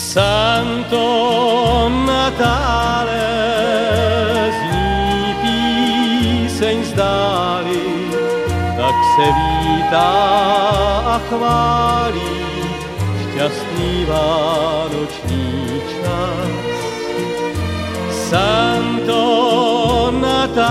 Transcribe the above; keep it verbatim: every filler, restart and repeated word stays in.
Santo Natále, zní píseň z dály, tak se vítá a chválí šťastný vánoční čas. Santo